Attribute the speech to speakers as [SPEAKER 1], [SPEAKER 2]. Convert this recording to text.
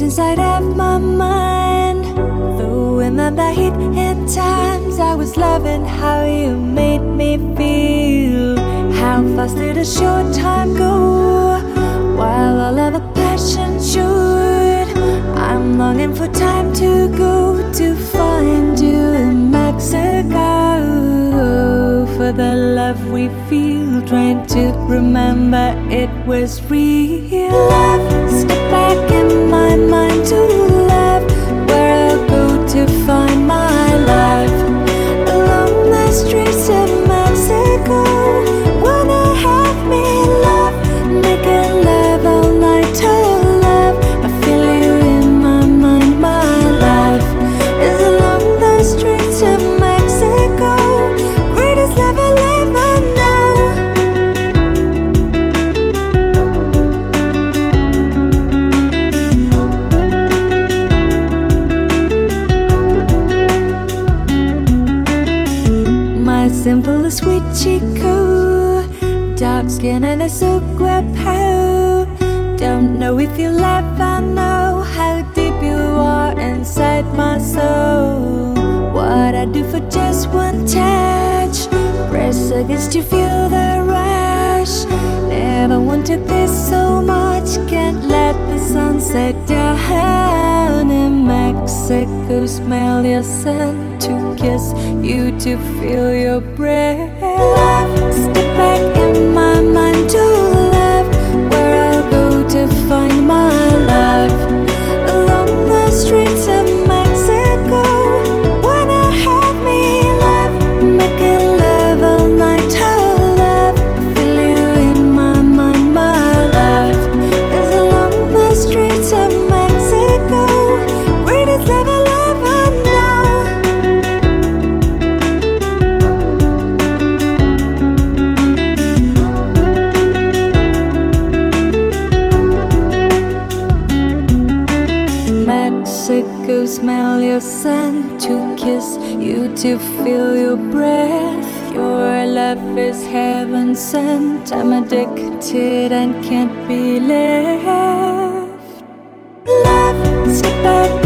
[SPEAKER 1] lives inside of my mind. Though remember it in times I was loving how you made me feel. How fast did a short time go, while all of the passion should. I'm longing for time to go to find you in Mexico. For the love we feel, trying to remember it was real. Love, step back in my mind to love, where I'll go to find my love. Along the streets of Mexico, wanna have me love, making love all night to love. I feel you in my mind, my love is along the streets of Mexico. Greatest love I'll ever know. My simple sweet Chico, dark skin and a so guapo. Don't know if you'll ever know how deep you are inside my soul. What I do for just one touch, press against you, feel the rush. Never wanted this so much, can't let the sunset down. In Mexico, smell your scent, to kiss you, to feel your breath. Love, step back in my mind to love, where I'll go to find my love. Along the streets of Mexico, wanna have me love, making love all night to love. Feel you in my mind, my love is along the streets of Mexico. Greatest love I'll ever know. Mexico, smell your scent, to kiss you, to feel your breath. Your love is heaven sent, I'm addicted and can't be left. Love, step back